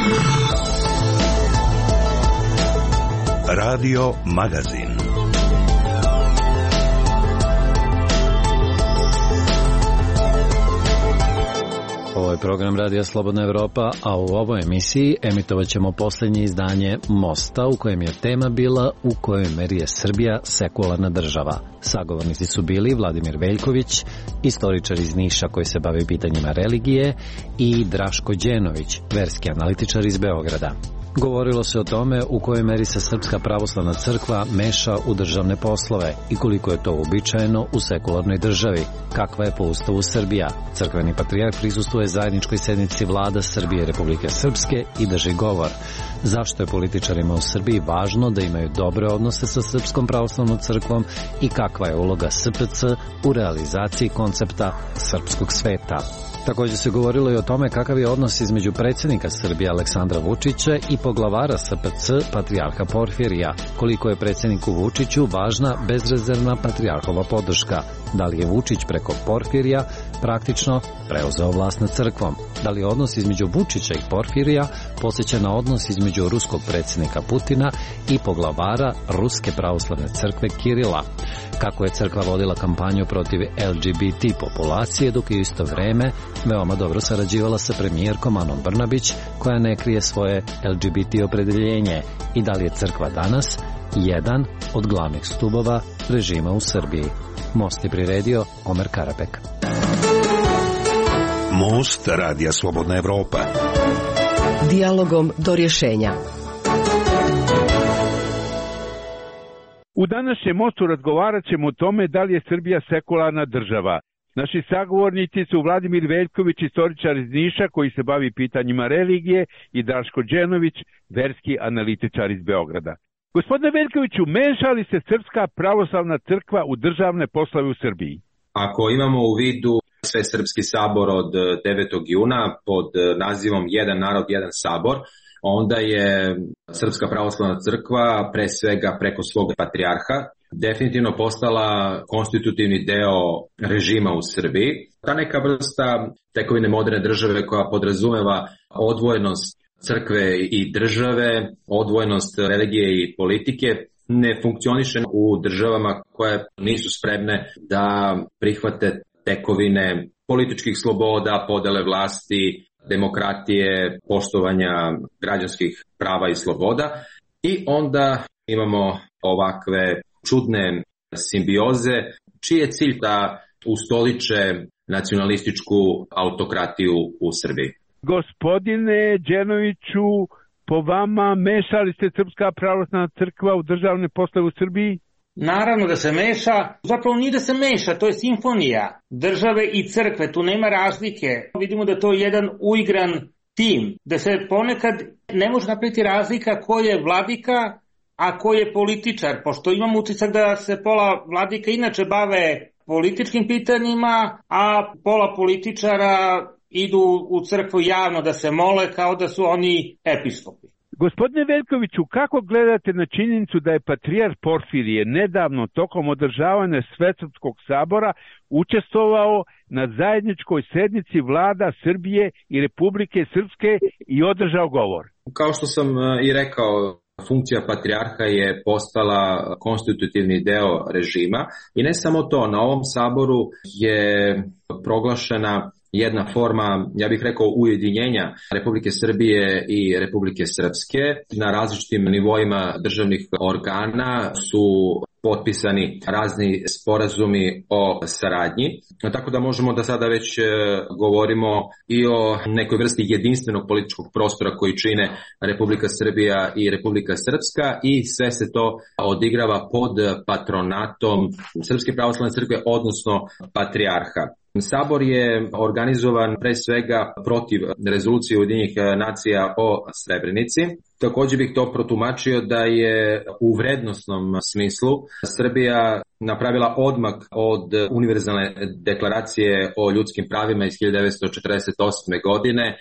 Radio Magazin. Ovo je program Radija Slobodna Evropa, a u ovoj emisiji emitovat ćemo posljednje izdanje Mosta, u kojem je tema bila u kojoj meri je Srbija sekularna država. Sagovornici su bili Vladimir Veljković, istoričar iz Niša koji se bavi pitanjima religije, i Draško Đenović, verski analitičar iz Beograda. Govorilo se o tome u kojoj meri se Srpska pravoslavna crkva meša u državne poslove i koliko je to uobičajeno u sekularnoj državi. Kakva je po Ustavu Srbija? Crkveni patrijarh prisustvuje zajedničkoj sednici vlada Srbije i Republike Srpske i drži govor. Zašto je političarima u Srbiji važno da imaju dobre odnose sa Srpskom pravoslavnom crkvom i kakva je uloga SPC u realizaciji koncepta srpskog sveta? Također se govorilo i o tome kakav je odnos između predsjednika Srbije Aleksandra Vučića i poglavara SPC patrijarha Porfirija, koliko je predsjedniku Vučiću važna bezrezervna patrijarhova podrška, da li je Vučić preko Porfirija praktično preuzeo vlast nad crkvom, da li je odnos između Vučića i Porfirija podsjeća na odnos između ruskog predsjednika Putina i poglavara Ruske pravoslavne crkve Kirila, kako je crkva vodila kampanju protiv LGBT populacije, dok je isto vrijeme veoma dobro sarađivala sa premijerkom Anom Brnabić, koja ne krije svoje LGBT opredeljenje, i da li je crkva danas jedan od glavnih stubova režima u Srbiji. Most je priredio Omer Karapek. Most Radija Slobodna Evropa. Dijalogom do rješenja. U današnjem mostu razgovarat ćemo o tome da li je Srbija sekularna država. Naši sagovornici su Vladimir Veljković, istoričar iz Niša koji se bavi pitanjima religije, i Draško Đenović, verski analitičar iz Beograda. Gospodine Veljkoviću, meša li se Srpska pravoslavna crkva u državne poslove u Srbiji? Ako imamo u vidu Svesrpski sabor od 9. juna pod nazivom Jedan narod, jedan sabor, onda je Srpska pravoslavna crkva pre svega preko svog patrijarha definitivno postala konstitutivni deo režima u Srbiji. Ta neka vrsta tekovine moderne države koja podrazumeva odvojenost crkve i države, odvojenost religije i politike, ne funkcioniše u državama koje nisu spremne da prihvate tekovine političkih sloboda, podele vlasti, demokratije, poštovanja građanskih prava i sloboda. I onda imamo ovakve čudne simbioze, čiji je cilj da ustoliče nacionalističku autokratiju u Srbiji. Gospodine Đenoviću, po vama meša li se Srpska pravoslavna crkva u državne poslove u Srbiji? Naravno da se meša, zapravo nije da se meša, to je simfonija države i crkve, tu nema razlike. Vidimo da to je jedan uigran tim, da se ponekad ne može napraviti razlika ko je vladika, a ko je političar, pošto imam utisak da se pola vladika inače bave političkim pitanjima, a pola političara idu u crkvu javno da se mole kao da su oni episkopi. Gospodine Veljkoviću, kako gledate na činjenicu da je patrijarh Porfirije nedavno tokom održavanja Svesrpskog sabora učestvovao na zajedničkoj sednici vlada Srbije i Republike Srpske i održao govor? Kao što sam i rekao, funkcija patrijarha je postala konstitutivni deo režima i ne samo to, na ovom saboru je proglašena jedna forma, ja bih rekao, ujedinjenja Republike Srbije i Republike Srpske. Na različitim nivoima državnih organa su potpisani razni sporazumi o saradnji, tako da možemo da sada već govorimo i o nekoj vrsti jedinstvenog političkog prostora koji čine Republika Srbija i Republika Srpska, i sve se to odigrava pod patronatom Srpske pravoslavne crkve, odnosno patrijarha. Sabor je organizovan pre svega protiv rezolucije Ujedinjenih nacija o Srebrenici. Također bih to protumačio da je u vrednosnom smislu Srbija napravila odmak od univerzalne deklaracije o ljudskim pravima iz 1948. godine,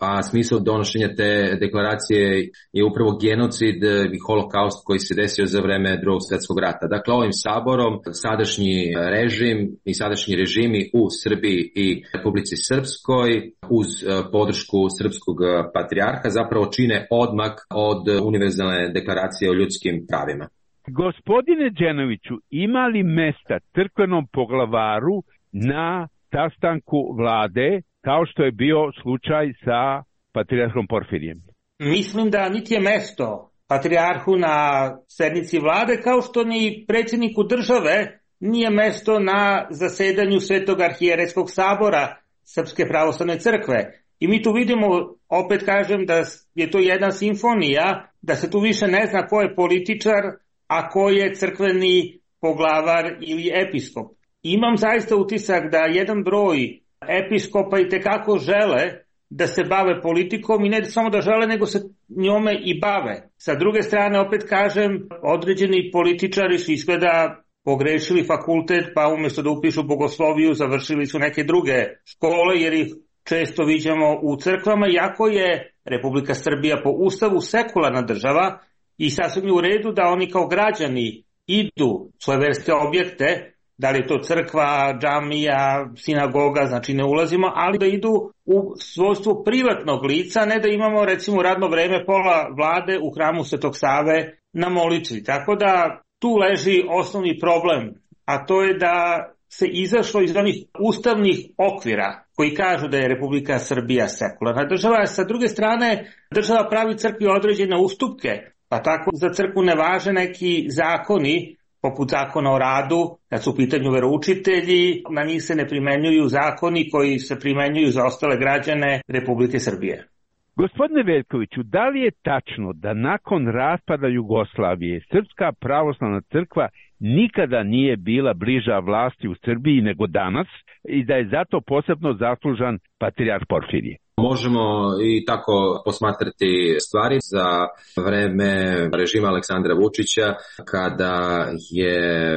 a smisao donošenja te deklaracije je upravo genocid i holokaust koji se desio za vreme Drugog svjetskog rata. Dakle, ovim saborom sadašnji režim i sadašnji režimi u Srbiji i Republici Srpskoj uz podršku srpskog patrijarha zapravo čine odmak od univerzalne deklaracije o ljudskim pravima. Gospodine Đenoviću, ima li mesta crkvenom poglavaru na sastanku vlade, kao što je bio slučaj sa patrijarhom Porfirijem? Mislim da niti je mesto patrijarhu na sednici vlade, kao što ni predsjedniku države nije mesto na zasedanju Svetog arhijerejskog sabora Srpske pravoslavne crkve. I mi tu vidimo, opet kažem, da je to jedna simfonija, da se tu više ne zna ko je političar, a ko je crkveni poglavar ili episkop. Imam zaista utisak da jedan broj episkopa i tekako žele da se bave politikom i ne samo da žele, nego se njome i bave. Sa druge strane, opet kažem, određeni političari su izgleda pogrešili fakultet, pa umjesto da upišu bogosloviju, završili su neke druge škole, jer ih često viđamo u crkvama, iako je Republika Srbija po ustavu sekularna država i sasvim je u redu da oni kao građani idu svoje verske objekte, da li je to crkva, džamija, sinagoga, znači ne ulazimo, ali da idu u svojstvu privatnog lica, ne da imamo recimo radno vreme pola vlade u hramu Svetog Save na molitvi. Tako da tu leži osnovni problem, a to je da se izašlo iz onih ustavnih okvira koji kažu da je Republika Srbija sekularna država, a sa druge strane država pravi crkvi određene ustupke, pa tako za crkvu ne važe neki zakoni, poput zakona o radu, kad su u pitanju veroučitelji, na njih se ne primenjuju zakoni koji se primenjuju za ostale građane Republike Srbije. Gospodine Veljkoviću, da li je tačno da nakon raspada Jugoslavije Srpska pravoslavna crkva nikada nije bila bliža vlasti u Srbiji nego danas i da je zato posebno zaslužan patrijarh Porfirije? Možemo i tako posmatrati stvari za vreme režima Aleksandra Vučića, kada je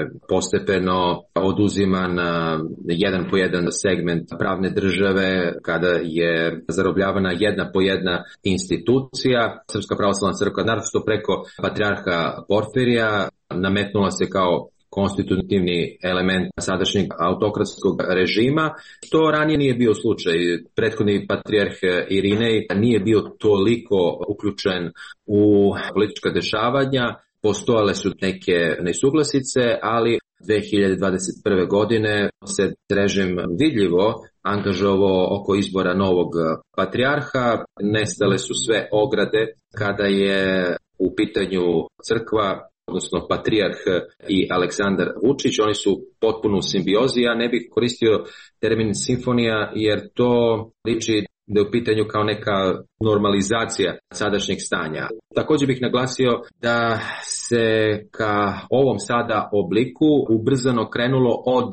postepeno oduziman jedan po jedan segment pravne države, kada je zarobljavana jedna po jedna institucija. Srpska pravoslavna crkva, naročito preko patrijarha Porfirija, nametnula se kao konstitutivni element sadašnjeg autokratskog režima, što ranije nije bio slučaj. Prethodni patrijarh Irinej nije bio toliko uključen u politička dešavanja, postojale su neke nesuglasice, ali 2021. godine se režim vidljivo angažovao oko izbora novog patrijarha, nestale su sve ograde kada je u pitanju crkva, odnosno patrijarh i Aleksandar Vučić. Oni su potpuno u simbiozi. Ja ne bih koristio termin simfonija jer to liči da je u pitanju kao neka normalizacija sadašnjeg stanja. Također bih naglasio da se ka ovom sada obliku ubrzano krenulo od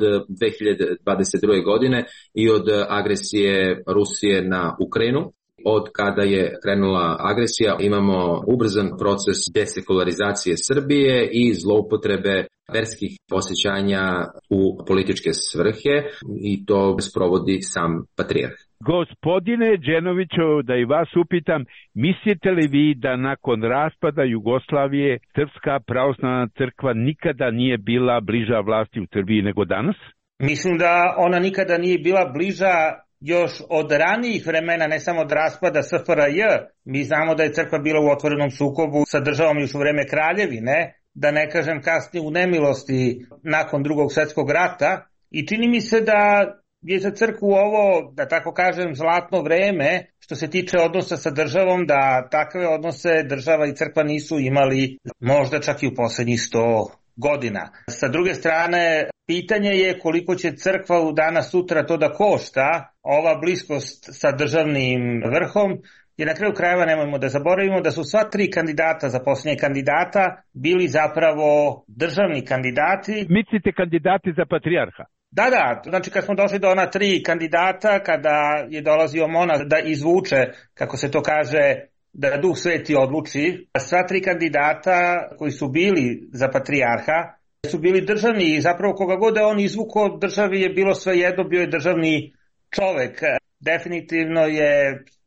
2022. godine i od agresije Rusije na Ukrajinu. Od kada je krenula agresija imamo ubrzan proces desekularizacije Srbije i zloupotrebe verskih osjećanja u političke svrhe i to sprovodi sam patrijarh. Gospodine Đenoviću, da i vas upitam, mislite li vi da nakon raspada Jugoslavije Srpska pravoslavna crkva nikada nije bila bliža vlasti u Srbiji nego danas? Mislim da ona nikada nije bila bliža još od ranijih vremena, ne samo od raspada SFRJ. Mi znamo da je crkva bila u otvorenom sukobu sa državom još u vreme kraljevine, da ne kažem kasnije u nemilosti nakon Drugog svjetskog rata. I čini mi se da je za crkvu ovo, da tako kažem, zlatno vreme što se tiče odnosa sa državom, da takve odnose država i crkva nisu imali možda čak i u posljednjih 100 godina. Sa druge strane, pitanje je koliko će crkva u danas sutra to da košta, ova bliskost sa državnim vrhom, jer na kraju krajeva nemojmo da zaboravimo da su sva tri kandidata za posljednje kandidata bili zapravo državni kandidati. Mislite kandidati za patrijarha? Da, znači kad smo došli do ona tri kandidata, kada je dolazio monah da izvuče, kako se to kaže, da Duh Sveti odluči, sva tri kandidata koji su bili za patrijarha su bili državni i zapravo koga god da on izvukao državi je bilo svejedno, bio je državni čovek. Definitivno je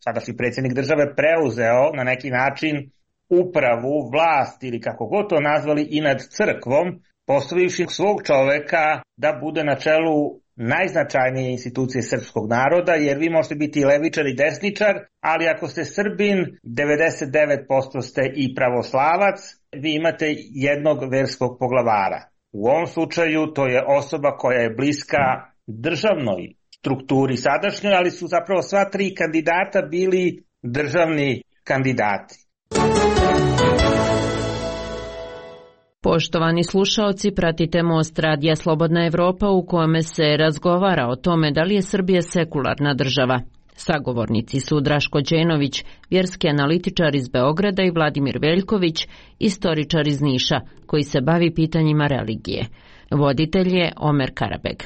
sadašnji predsjednik države preuzeo na neki način upravu, vlast ili kako god to nazvali i nad crkvom, postavivši svog čoveka da bude na čelu najznačajnije institucije srpskog naroda, jer vi možete biti i levičar i desničar, ali ako ste Srbin, 99% ste i pravoslavac, vi imate jednog verskog poglavara. U ovom slučaju to je osoba koja je bliska državnoj strukturi sadašnjoj, ali su zapravo sva tri kandidata bili državni kandidati. Poštovani slušaoci, pratite Most radija Slobodna Evropa u kome se razgovara o tome da li je Srbija sekularna država. Sagovornici su Draško Đenović, vjerski analitičar iz Beograda, i Vladimir Veljković, istoričar iz Niša, koji se bavi pitanjima religije. Voditelj je Omer Karabeg.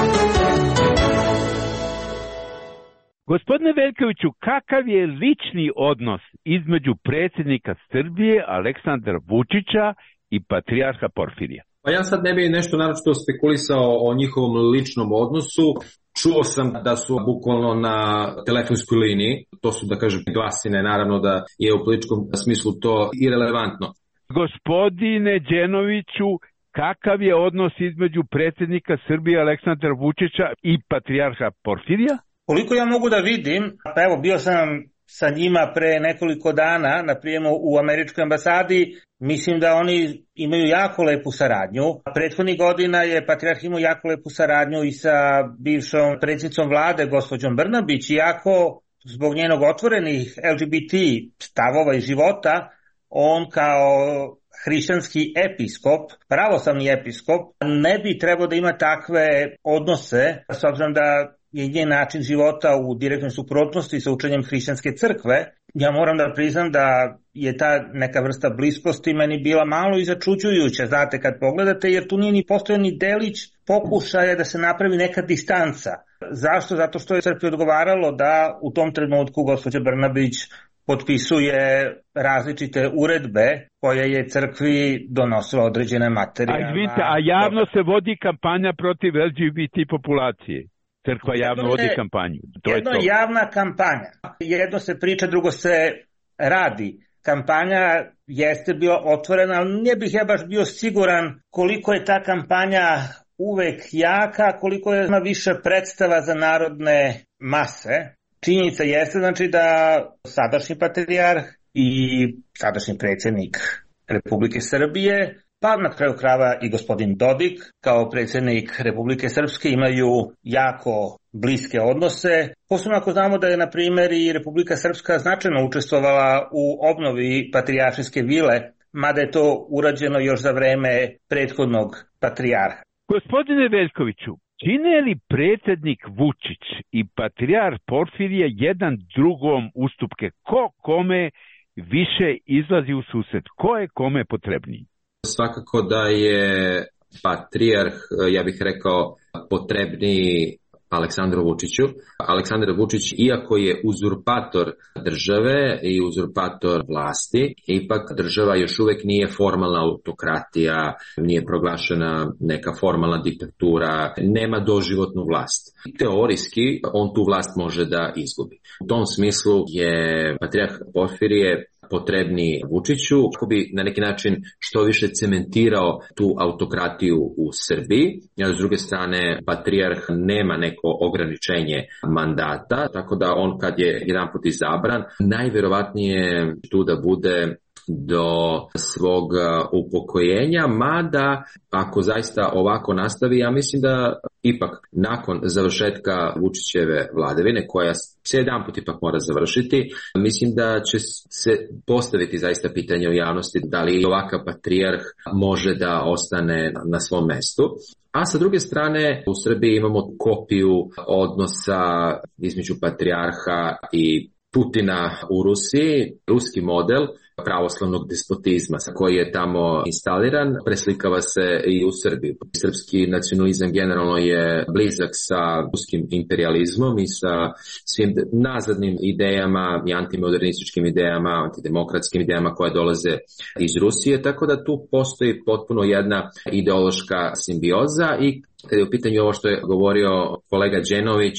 Gospodine Veljkoviću, kakav je lični odnos između predsjednika Srbije Aleksandra Vučića i patrijarha Porfirija? Pa ja sad ne bih nešto naročito spekulisao o njihovom ličnom odnosu. Čuo sam da su bukvalno na telefonskoj liniji, to su da kažem glasine, naravno da je u političkom smislu to irelevantno. Gospodine Đenoviću, kakav je odnos između predsjednika Srbije Aleksandra Vučića i patrijarha Porfirija? Koliko ja mogu da vidim, pa evo bio sam sa njima pre nekoliko dana na prijemu u američkoj ambasadi, mislim da oni imaju jako lepu saradnju. Prethodnih godina je patrijarh imao jako lepu saradnju i sa bivšom predsjednicom vlade, gospođom Brnabić, iako zbog njenog otvorenih LGBT stavova i života, on kao hrišćanski episkop, pravoslavni episkop, ne bi trebao da ima takve odnose, s obzirom da je njen način života u direktnoj suprotnosti sa učenjem hrišćanske crkve. Ja moram da priznam da je ta neka vrsta bliskosti meni bila malo i začuđujuća, znate, kad pogledate, jer tu nije ni postojao ni delić pokušaja da se napravi neka distanca. Zašto? Zato što je crkvi odgovaralo da u tom trenutku gospođa Brnabić potpisuje različite uredbe koje je crkvi donosila određene materijalne. A javno se vodi kampanja protiv LGBT populacije. Crkva javno vodi kampanju. Jedno je javna kampanja. Jedno se priča, drugo se radi. Kampanja jeste bila otvorena, ali ne bih ja baš bio siguran koliko je ta kampanja uvek jaka, koliko je više predstava za narodne mase. Činjenica jeste znači da sadašnji patrijarh i sadašnji predsjednik Republike Srbije, pa na kraju krajeva i gospodin Dodik kao predsjednik Republike Srpske imaju jako bliske odnose. Posebno ako znamo da je, na primjer, i Republika Srpska značajno učestvovala u obnovi patrijaršijske vile, mada je to urađeno još za vreme prethodnog patrijarha. Gospodine Veljkoviću, čine li predsjednik Vučić i patrijarh Porfirije jedan drugom ustupke? Ko kome više izlazi u susret? Ko je kome potrebniji? Svakako da je patrijarh, ja bih rekao, potrebniji Aleksandru Vučiću. Aleksandar Vučić, iako je uzurpator države i uzurpator vlasti, ipak država još uvek nije formalna autokratija, nije proglašena neka formalna diktatura, nema doživotnu vlast. Teorijski on tu vlast može da izgubi. U tom smislu je patrijarh Porfirije potrebni Vučiću, kako bi na neki način što više cementirao tu autokratiju u Srbiji. A s druge strane, patrijarh nema neko ograničenje mandata, tako da on kad je jedanput izabran, najvjerovatnije tu da bude do svog upokojenja, mada ako zaista ovako nastavi, ja mislim da ipak nakon završetka Vučićeve vladavine, koja se jedanput ipak mora završiti, mislim da će se postaviti zaista pitanje u javnosti da li ovakav patrijarh može da ostane na svom mestu. A sa druge strane, u Srbiji imamo kopiju odnosa između patrijarha i Putina u Rusiji, ruski model pravoslavnog despotizma koji je tamo instaliran, preslikava se i u Srbiji. Srpski nacionalizam generalno je blizak sa ruskim imperializmom i sa svim nazadnim idejama i antimodernističkim idejama, antidemokratskim idejama koje dolaze iz Rusije, tako da tu postoji potpuno jedna ideološka simbioza i kada je u pitanju ovo što je govorio kolega Đenović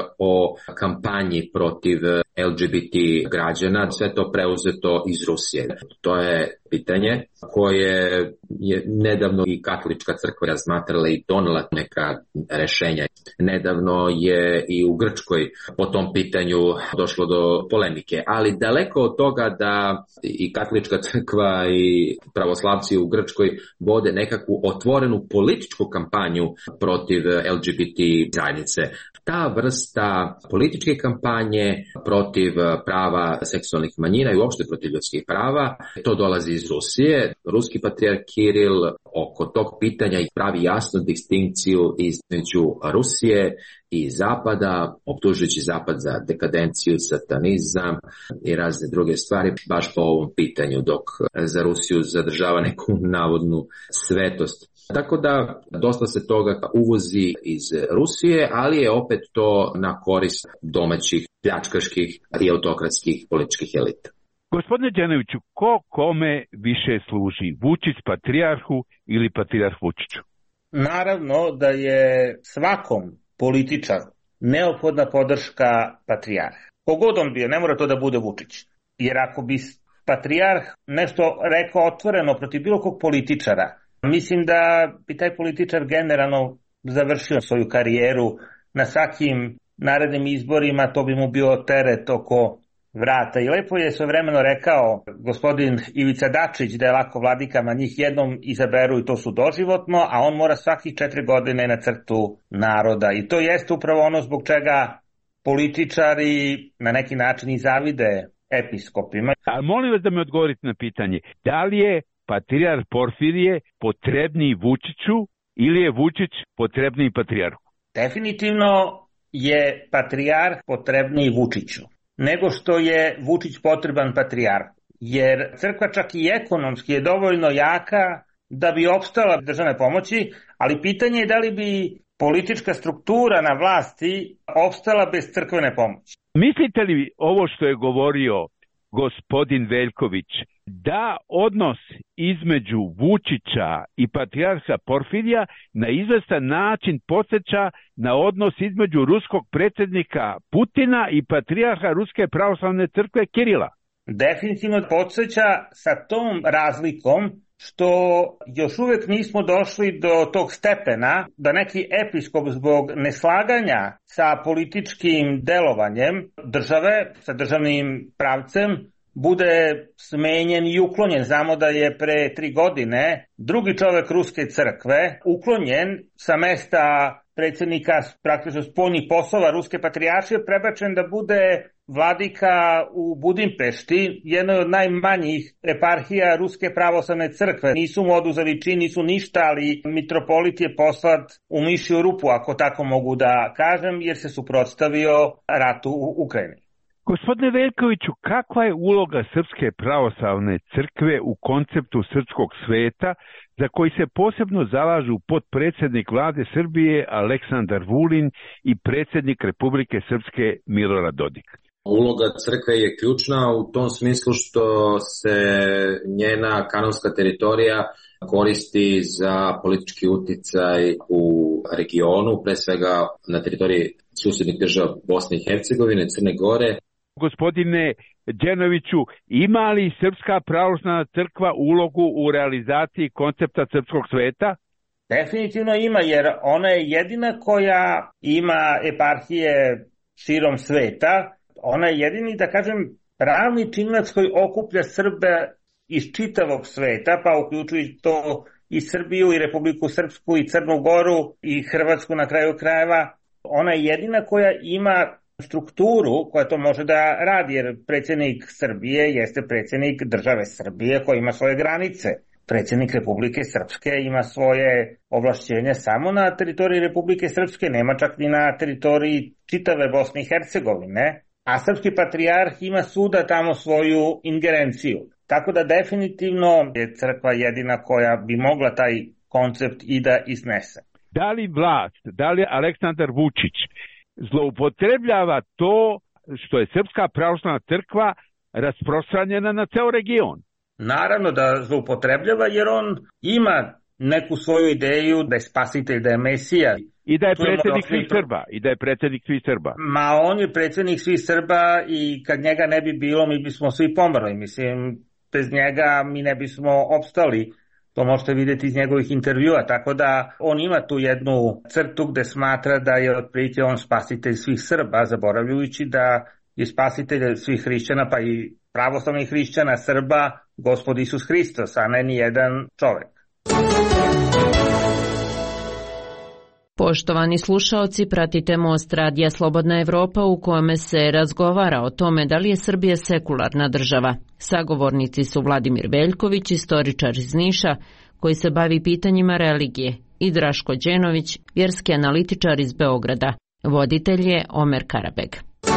o kampanji protiv LGBT građana, sve to preuzeto iz Rusije. To je pitanje koje je nedavno i katolička crkva razmatrala i donela neka rešenja. Nedavno je i u Grčkoj po tom pitanju došlo do polemike, ali daleko od toga da i katolička crkva i pravoslavci u Grčkoj vode nekakvu otvorenu političku kampanju protiv LGBT zajednice. Ta vrsta političke kampanje protiv prava seksualnih manjina i uopšte protiv ljudskih prava, to dolazi iz Rusije. Ruski patrijarh Kiril oko tog pitanja pravi jasnu distinkciju između Rusije i Zapada, optužujući Zapad za dekadenciju, satanizam i razne druge stvari, baš po ovom pitanju, dok za Rusiju zadržava neku navodnu svetost. Tako da dosta se toga uvozi iz Rusije, ali je opet to na korist domaćih pljačkaških i autokratskih političkih elita. Gospodine Đenoviću, ko kome više služi? Vučić patrijarhu ili patrijarh Vučiću? Naravno da je svakom političaru neophodna podrška patrijarha. Kogod on bio, ne mora to da bude Vučić. Jer ako bi patrijarh nešto rekao otvoreno protiv bilo kog političara, mislim da bi taj političar generalno završio svoju karijeru. Na svakim narednim izborima to bi mu bio teret oko vrata. I lepo je svojevremeno rekao gospodin Ivica Dačić da je lako vladikama, njih jednom izaberu i to su doživotno, a on mora svakih 4 godine na crtu naroda. I to jeste upravo ono zbog čega političari na neki način i zavide episkopima. A molim vas da me odgovorite na pitanje. Da li je patrijarh Porfirije potrebniji Vučiću ili je Vučić potrebniji patrijarhu? Definitivno je patrijarh potrebniji Vučiću nego što je Vučić potreban patrijarhu. Jer crkva čak i ekonomski je dovoljno jaka da bi opstala državne pomoći, ali pitanje je da li bi politička struktura na vlasti opstala bez crkvene pomoći. Mislite li ovo što je govorio gospodin Veljković, da odnos između Vučića i patrijarha Porfirija na izvestan način podsjeća na odnos između ruskog predsjednika Putina i patrijarha Ruske pravoslavne crkve Kirila? Definitivno podsjeća sa tom razlikom što još uvijek nismo došli do tog stepena da neki episkop zbog neslaganja sa političkim delovanjem države, sa državnim pravcem, bude smenjen i uklonjen. Znamo da je pre 3 godine drugi čovjek Ruske crkve uklonjen sa mesta predsjednika praktično spoljnih poslova Ruske patrijaršije, prebačen da bude vladika u Budimpešti, jednoj od najmanjih eparhija Ruske pravoslavne crkve. Nisu mu oduzeli čin, nisu ništa, ali mitropolit je poslat u mišju rupu, ako tako mogu da kažem, jer se suprotstavio ratu u Ukrajini. Gospodine Veljkoviću, kakva je uloga Srpske pravoslavne crkve u konceptu srpskog sveta za koji se posebno zalažu potpredsjednik vlade Srbije Aleksandar Vulin i predsjednik Republike Srpske Milorad Dodik? Uloga crkve je ključna u tom smislu što se njena kanonska teritorija koristi za politički uticaj u regionu, pre svega na teritoriji susjednih država Bosne i Hercegovine, Crne Gore. Gospodine Đenoviću, ima li Srpska pravoslavna crkva ulogu u realizaciji koncepta srpskog sveta? Definitivno ima, jer ona je jedina koja ima eparhije širom sveta. Ona je jedini, da kažem, pravni činilac koji okuplja Srbe iz čitavog sveta, pa uključujući to i Srbiju, i Republiku Srpsku, i Crnu Goru, i Hrvatsku na kraju krajeva. Ona je jedina koja ima strukturu koja to može da radi, jer predsjednik Srbije jeste predsjednik države Srbije koji ima svoje granice. Predsjednik Republike Srpske ima svoje ovlašćenja samo na teritoriji Republike Srpske, nema čak ni na teritoriji čitave Bosne i Hercegovine, a srpski patrijarh ima svuda tamo svoju ingerenciju. Tako da definitivno je crkva jedina koja bi mogla taj koncept i da iznese. Da li vlast, da li Aleksandar Vučić zloupotrebljava to što je Srpska pravoslavna crkva rasprostranjena na ceo region? Naravno da zloupotrebljava, jer on ima neku svoju ideju da je spasitelj, da je Mesija. I da je predsjednik svih Srba. Ma on je predsjednik svih Srba i kad njega ne bi bilo, mi bismo svi pomrli. Mislim, bez njega mi ne bismo opstali. To možete vidjeti iz njegovih intervjua, tako da on ima tu jednu crtu gde smatra da je otprilike on spasitelj svih Srba, zaboravljajući da je spasitelj svih hrišćana, pa i pravoslavnih hrišćana, Srba, Gospod Isus Hristos, a ne ni jedan čovek. Poštovani slušaoci, pratite Most radija Slobodna Evropa u kome se razgovara o tome da li je Srbija sekularna država. Sagovornici su Vladimir Veljković, istoričar iz Niša, koji se bavi pitanjima religije, i Draško Đenović, vjerski analitičar iz Beograda. Voditelj je Omer Karabeg.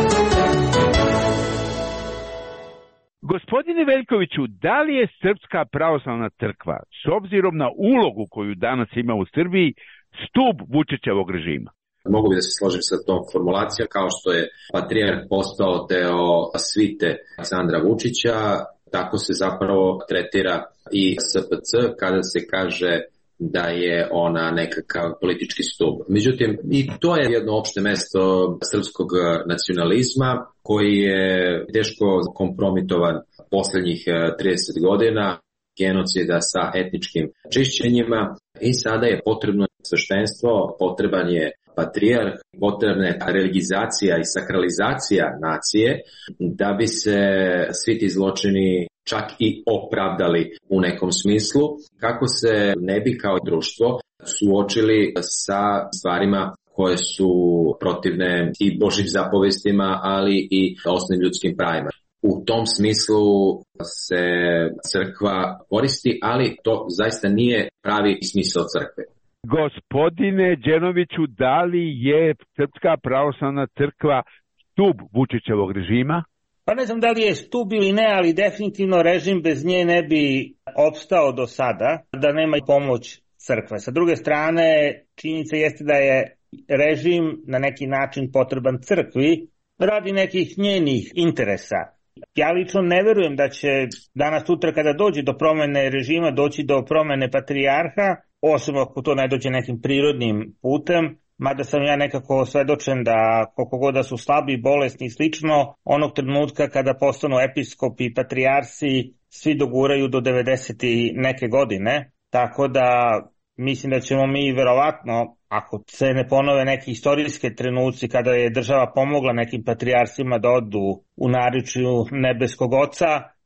Gospodine Veljkoviću, da li je Srpska pravoslavna crkva, s obzirom na ulogu koju danas ima u Srbiji, stup Vučićevog režima? Mogu bi da se složim sa tom formulacijom, kao što je patrijarh postao deo svite Aleksandra Vučića, tako se zapravo tretira i SPC kada se kaže da je ona nekakav politički stup. Međutim, i to je jedno opšte mesto srpskog nacionalizma koji je teško kompromitovan poslednjih 30 godina, genocida sa etničkim čišćenjima, i sada je potrebno sveštenstvo, potreban je patrijarh, potrebna je religizacija i sakralizacija nacije da bi se svi ti zločini čak i opravdali u nekom smislu, kako se ne bi kao društvo suočili sa stvarima koje su protivne i Božjim zapovestima, ali i osnovnim ljudskim pravima. U tom smislu se crkva koristi, ali to zaista nije pravi smisao crkve. Gospodine Đenoviću, da li je Srpska pravoslavna crkva stup Vučićevog režima? Pa ne znam da li je stup ili ne, ali definitivno režim bez nje ne bi opstao do sada, da nema pomoć crkve. Sa druge strane, činjenica jeste da je režim na neki način potreban crkvi radi nekih njenih interesa. Ja lično ne verujem da će danas sutra kada dođe do promene režima doći do promene patrijarha, osim ako to ne dođe nekim prirodnim putem, mada sam ja nekako svedočen da koliko god da su slabi, bolesni i slično, onog trenutka kada postanu episkopi i patrijarsi, svi doguraju do 90 i neke godine, tako da mislim da ćemo mi verovatno, ako se ne ponove neki istorijske trenuci kada je država pomogla nekim patrijarsima da odu u naričju nebeskog oca,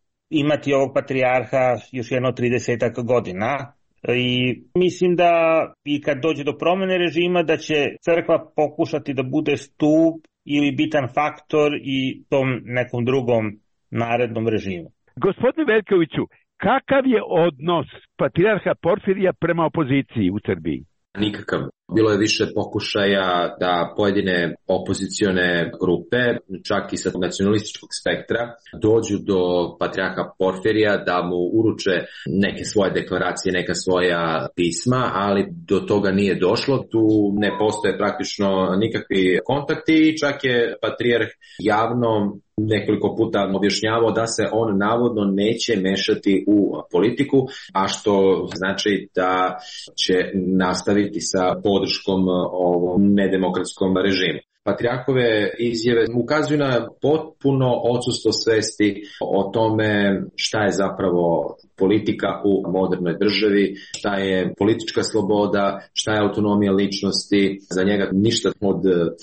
imati ovog patrijarha još jedno 30 godina. I mislim da i kad dođe do promene režima da će crkva pokušati da bude stup ili bitan faktor i tom nekom drugom narednom režimu. Gospodine Veljkoviću, kakav je odnos patrijarha Porfirija prema opoziciji u Srbiji? Nikakav. Bilo je više pokušaja da pojedine opozicione grupe, čak i sa nacionalističkog spektra, dođu do patrijarha Porfirija da mu uruče neke svoje deklaracije, neka svoja pisma, ali do toga nije došlo. Tu ne postoje praktično nikakvi kontakti i čak je patrijarh javno nekoliko puta objašnjavao da se on navodno neće mešati u politiku, a što znači da će nastaviti sa podrškom ovom nedemokratskom režimu. Patrijarhove izjave ukazuju na potpuno odsustvo svesti o tome šta je zapravo politika u modernoj državi, šta je politička sloboda, šta je autonomija ličnosti. Za njega ništa od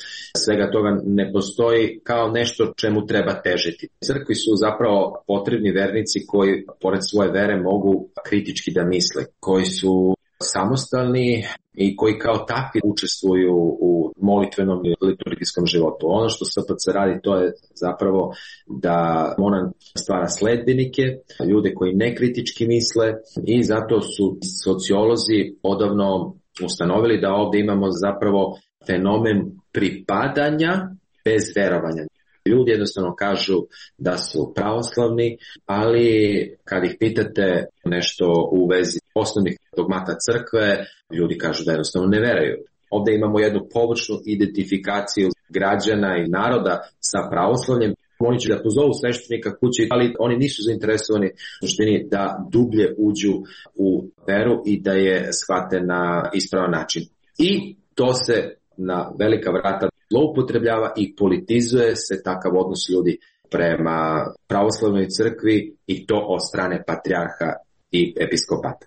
svega toga ne postoji kao nešto čemu treba težiti. Crkvi su zapravo potrebni vernici koji pored svoje vere mogu kritički da misle, koji su samostalni i koji kao takvi učestvuju u molitvenom i liturgijskom životu. Ono što SPC radi, to je zapravo da ona stvara sledbenike, ljude koji ne kritički misle, i zato su sociolozi odavno ustanovili da ovdje imamo zapravo fenomen pripadanja bez verovanja. Ljudi jednostavno kažu da su pravoslavni, ali kad ih pitate nešto u vezi osnovnih dogmata crkve, ljudi kažu da jednostavno ne veruju. Ovdje imamo jednu površnu identifikaciju građana i naroda sa pravoslavljem, Oni će da pozovu sveštenika kući, ali oni nisu zainteresovani u suštini da dublje uđu u veru i da je shvate na ispravan način. I to se na velika vrata zloupotrebljava i politizuje se takav odnos ljudi prema pravoslavnoj crkvi i to od strane patrijarha i episkopata.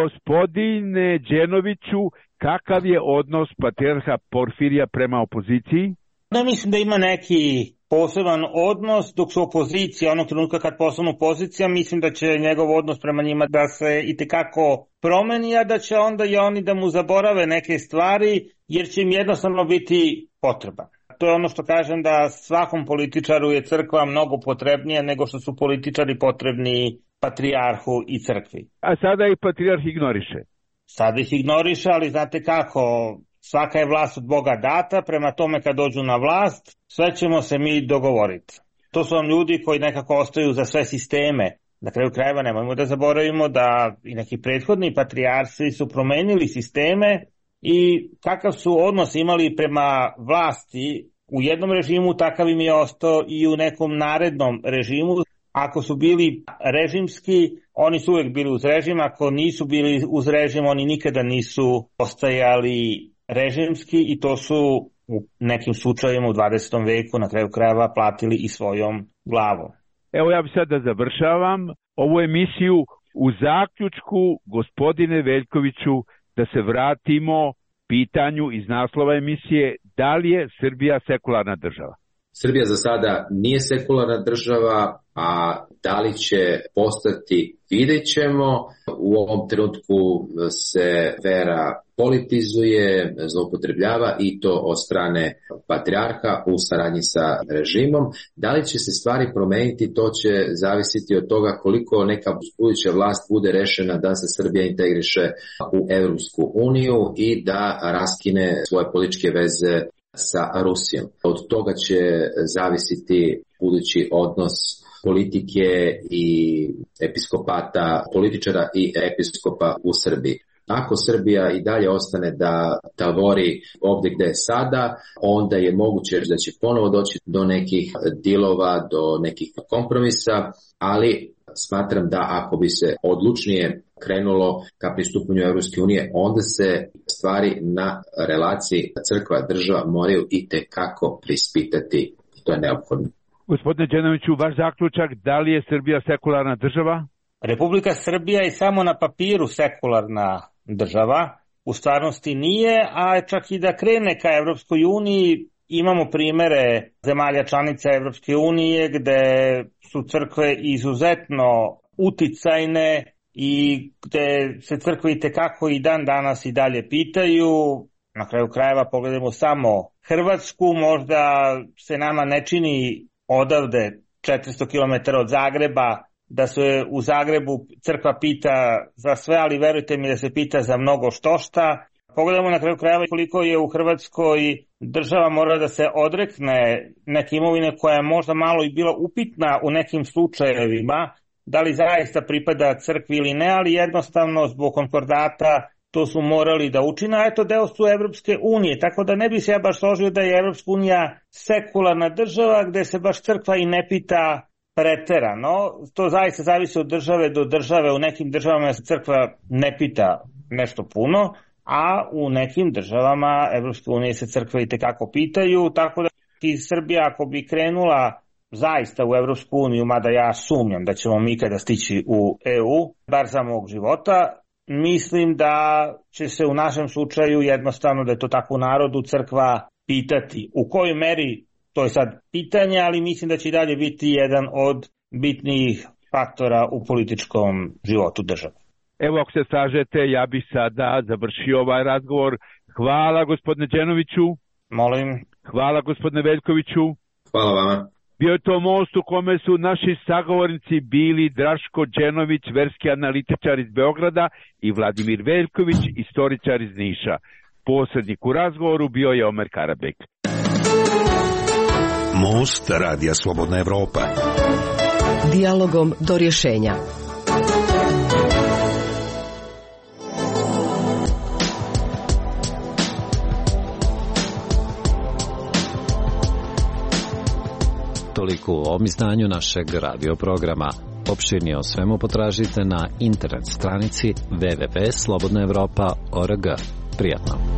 Gospodine Đenoviću, kakav je odnos patrijarha Porfirija prema opoziciji? Da, mislim da ima neki poseban odnos, dok su opozicija, onog trenutka kad postanu opozicija, mislim da će njegov odnos prema njima da se itekako promeni, a da će onda i oni da mu zaborave neke stvari, jer će im jednostavno biti potreban. To je ono što kažem, da svakom političaru je crkva mnogo potrebnija nego što su političari potrebni patrijarhu i crkvi. A sada i patrijarh ignoriše. Sada ih ignoriše, ali znate kako, svaka je vlast od Boga data, prema tome kad dođu na vlast, sve ćemo se mi dogovoriti. To su vam ljudi koji nekako ostaju za sve sisteme. Na kraju krajeva nemojmo da zaboravimo da i neki prethodni patrijarsi su promenili sisteme i kakav su odnos imali prema vlasti u jednom režimu, takav im je ostao i u nekom narednom režimu. Ako su bili režimski, oni su uvek bili uz režim, ako nisu bili uz režim, oni nikada nisu ostajali režimski i to su u nekim slučajima u 20. veku na kraju krajeva platili i svojom glavom. Evo ja bih sad da završavam ovu emisiju u zaključku, gospodine Veljkoviću, da se vratimo pitanju iz naslova emisije, da li je Srbija sekularna država? Srbija za sada nije sekularna država, a da li će postati, vidjet ćemo. U ovom trenutku se vera politizuje, zloupotrebljava i to od strane patrijarha u saradnji sa režimom. Da li će se stvari promeniti, to će zavisiti od toga koliko neka buduća vlast bude rešena da se Srbija integriše u Evropsku uniju i da raskine svoje političke veze sa Rusijom. Od toga će zavisiti budući odnos politike i episkopata, političara i episkopa u Srbiji. Ako Srbija i dalje ostane da tavori ovdje gde je sada, onda je moguće da će ponovo doći do nekih dilova, do nekih kompromisa, ali smatram da ako bi se odlučnije krenulo ka pristupanju Evropske unije, onda se stvari na relaciji crkva-država moraju itekako preispitati. To je neophodno. Gospodine Đenoviću, vaš zaključak, da li je Srbija sekularna država? Republika Srbija je samo na papiru sekularna država, u stvarnosti nije, a čak i da krene ka Evropskoj uniji, imamo primere zemalja članica Evropske unije gde su crkve izuzetno uticajne i gde se crkve itekako i dan danas i dalje pitaju. Na kraju krajeva pogledamo samo Hrvatsku, možda se nama ne čini odavde 400 km od Zagreba da se u Zagrebu crkva pita za sve, ali verujte mi da se pita za mnogo štošta. Pogledamo na kraju krajeva koliko je u Hrvatskoj država mora da se odrekne neke imovine koja je možda malo i bila upitna u nekim slučajevima, da li zaista pripada crkvi ili ne, ali jednostavno zbog konkordata to su morali da učine, a eto deo su Evropske unije, tako da ne bi se ja baš složio da je Evropska unija sekularna država gde se baš crkva i ne pita preterano. To zaista zavisi od države do države, u nekim državama se crkva ne pita nešto puno, a u nekim državama Evropske unije se crkve itekako pitaju, tako da i Srbija ako bi krenula zaista u Evropsku uniju, mada ja sumnjam da ćemo mi kada stići u EU, bar za mog života, mislim da će se u našem slučaju jednostavno, da je to tako u narodu, crkva pitati. U kojoj meri, to je sad pitanje, ali mislim da će i dalje biti jedan od bitnijih faktora u političkom životu države. Evo, ako se slažete, ja bih sada završio ovaj razgovor. Hvala gospodine Đenoviću. Molim. Hvala gospodine Veljkoviću. Hvala vama. Bio je to most u kome su naši sagovornici bili Draško Đenović, verski analitičar iz Beograda, i Vladimir Veljković, istoričar iz Niša. Posrednik u razgovoru bio je Omer Karabek. Most Radija Slobodna Evropa. Dijalogom do rješenja. Toliko u ovom izdanju našeg radioprograma. Opširnije o svemu potražite na internet stranici www.slobodnaevropa.org. Prijatno!